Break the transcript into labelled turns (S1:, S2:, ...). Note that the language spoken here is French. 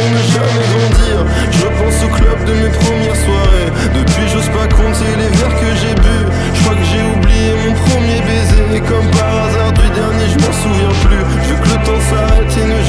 S1: pour ne jamais grandir. Je repense au club de mes premières soirées. Depuis j'ose pas compter les verres que j'ai bu. Je crois que j'ai oublié mon premier baiser. Et comme par hasard du dernier je m'en souviens plus. Je veux que le temps s'arrête et ne